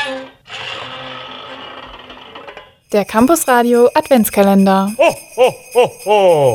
Der Campus Radio Adventskalender. Ho, ho, ho, ho.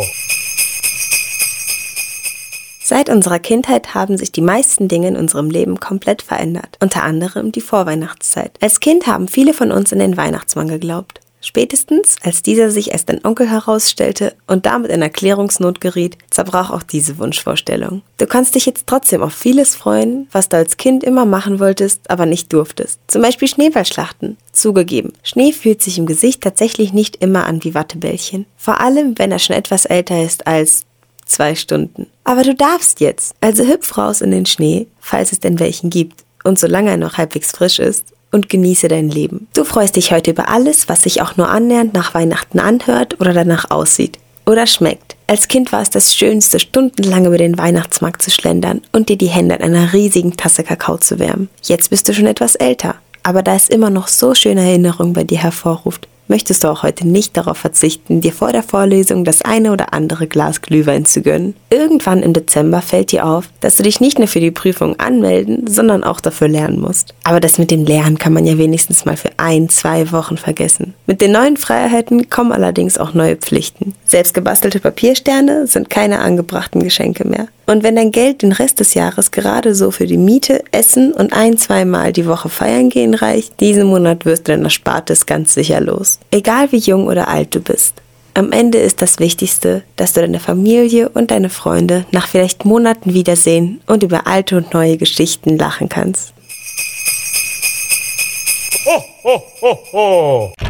Seit unserer Kindheit haben sich die meisten Dinge in unserem Leben komplett verändert. Unter anderem die Vorweihnachtszeit. Als Kind haben viele von uns an den Weihnachtsmann geglaubt. Spätestens, als dieser sich als dein Onkel herausstellte und damit in Erklärungsnot geriet, zerbrach auch diese Wunschvorstellung. Du kannst dich jetzt trotzdem auf vieles freuen, was du als Kind immer machen wolltest, aber nicht durftest. Zum Beispiel Schneeballschlachten. Zugegeben, Schnee fühlt sich im Gesicht tatsächlich nicht immer an wie Wattebällchen. Vor allem, wenn er schon etwas älter ist als 2 Stunden. Aber du darfst jetzt. Also hüpf raus in den Schnee, falls es denn welchen gibt. Und solange er noch halbwegs frisch ist. Und genieße dein Leben. Du freust dich heute über alles, was sich auch nur annähernd nach Weihnachten anhört oder danach aussieht. Oder schmeckt. Als Kind war es das Schönste, stundenlang über den Weihnachtsmarkt zu schlendern und dir die Hände an einer riesigen Tasse Kakao zu wärmen. Jetzt bist du schon etwas älter. Aber da es immer noch so schöne Erinnerungen bei dir hervorruft, möchtest du auch heute nicht darauf verzichten, dir vor der Vorlesung das eine oder andere Glas Glühwein zu gönnen. Irgendwann im Dezember fällt dir auf, dass du dich nicht nur für die Prüfung anmelden, sondern auch dafür lernen musst. Aber das mit dem Lernen kann man ja wenigstens mal für 1-2 Wochen vergessen. Mit den neuen Freiheiten kommen allerdings auch neue Pflichten. Selbstgebastelte Papiersterne sind keine angebrachten Geschenke mehr. Und wenn dein Geld den Rest des Jahres gerade so für die Miete, Essen und 1-2 Mal die Woche feiern gehen reicht, diesen Monat wirst du dein Erspartes ganz sicher los. Egal wie jung oder alt du bist. Am Ende ist das Wichtigste, dass du deine Familie und deine Freunde nach vielleicht Monaten wiedersehen und über alte und neue Geschichten lachen kannst. Ho, ho, ho, ho.